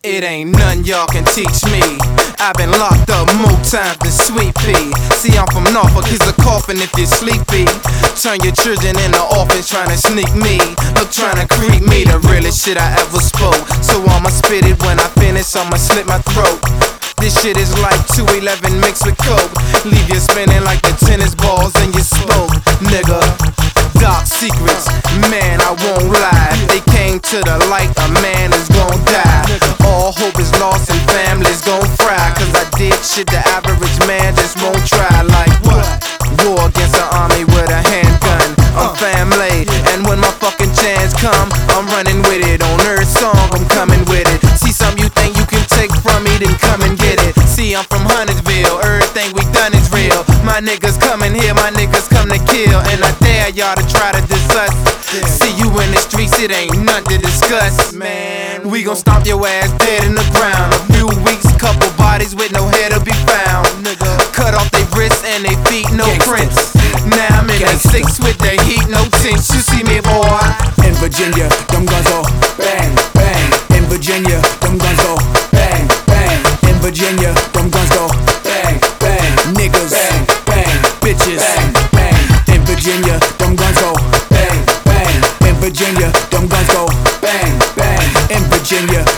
It ain't none y'all can teach me. I've been locked up more times than Sweet Pea. See, I'm from Norfolk, here's a coffin if you're sleepy. Turn your children into orphans trying to sneak me. Look, trying to creep me, the realest shit I ever spoke. So I'ma spit it when I finish, I'ma slit my throat. This shit is like 211 mixed with coke. Leave you spinning like the tennis balls in your spoke, nigga. Dark secrets, man, I won't lie. If they came to the light, a man is gon' die. All hope is lost and families gon' fry. Cause I did shit the average man just won't try. Like what? War against the army with a handgun. I'm family, and when my fucking chance come, I'm running with it. On Earth song, I'm coming with it. See something you think you can take from me, then come and get it. See, I'm from Huntersville, everything we done is real. My niggas coming here, my niggas come to kill. And I dare y'all to try to diss us. See you in the streets, it ain't nothing to discuss. Man, we gon' stomp your ass dead in the ground. A few weeks, couple bodies with no hair to be found. Cut off their wrists and their feet, no prints. Now I'm in the six with the heat, no tints. You see me, boy? In Virginia, them guns go bang, bang. In Virginia, them guns go bang, bang. In Virginia, them guns go bang, bang. Niggas, bang, bang. Bitches, bang, bang. In Virginia, them guns go bang, bang. In Virginia, them guns go bang, bang. In Virginia,